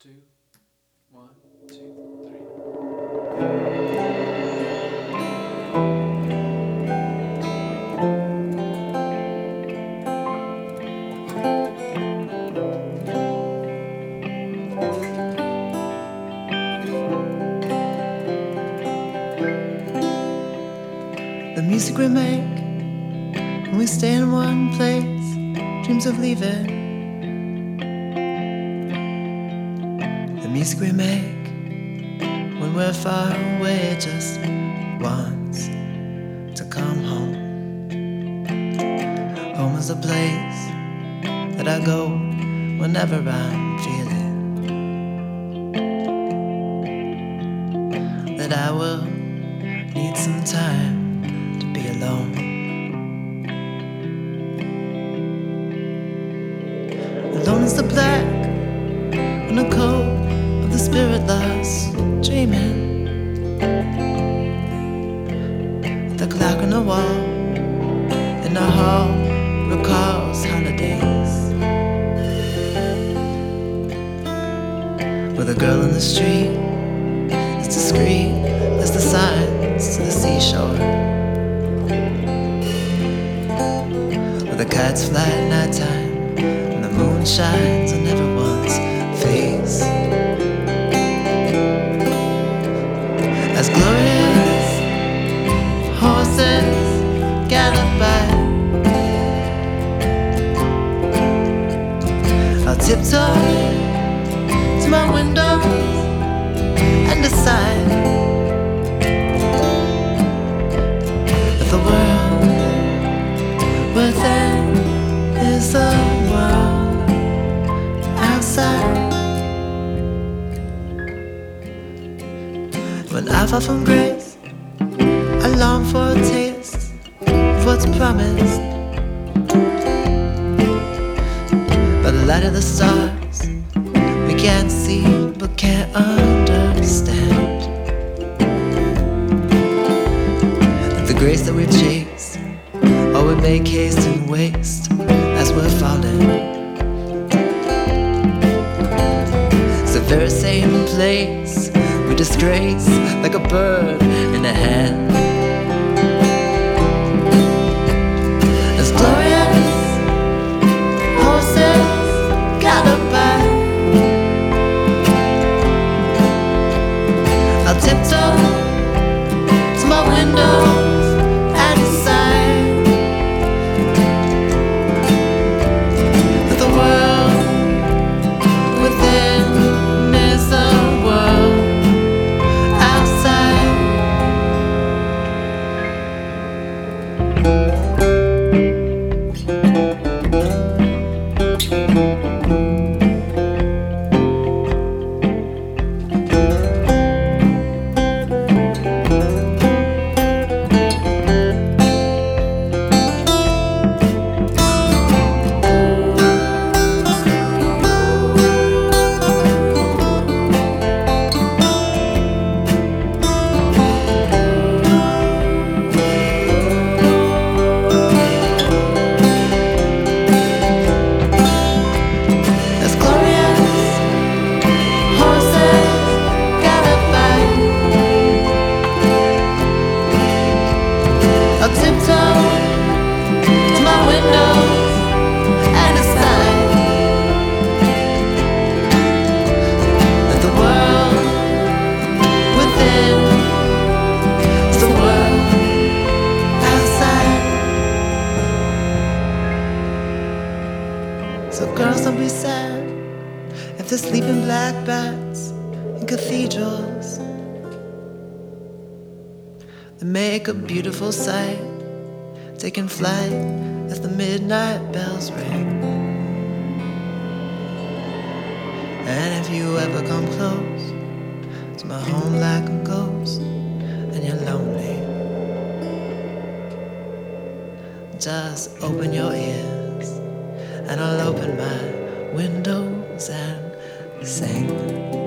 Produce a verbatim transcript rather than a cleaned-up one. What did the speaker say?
two, one, two, three. The music we make when we stay in one place, dreams of leaving. The music we make when we're far away, just wants to come home. Home is a place that I go whenever I'm feeling that I will need some time to be alone. Alone is the black on the coat of the spirit lost, dreaming. The clock on the wall in the hall recalls holidays, with a girl in the street as discreet as the signs to the seashore, where the kites fly at nighttime and the moon shines on everyone's face. As glorious horses gallop by, I'll tiptoe to my window and decide that the world within is the world outside. When I fall from grace, I long for a taste of what's promised by the light of the stars. We can't see but can't understand that the grace that we've chased, or we make haste and waste as we're falling. It's the very same place we disgrace like a bird in a hand. As glorious horses gallop by, I'll tiptoe to my windows and decide that the world within is the world outside. I'll tiptoe to my windows and decide that the world within is the world outside. So girls, don't be sad if they're sleeping black bats in cathedrals. They make a beautiful sight, taking flight as the midnight bells ring. And if you ever come close to my home like a ghost and you're lonely, just open your ears and I'll open my windows and sing.